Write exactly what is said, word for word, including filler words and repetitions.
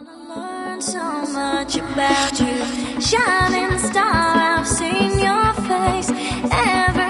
Learn so much about you, shining star. I've seen your face every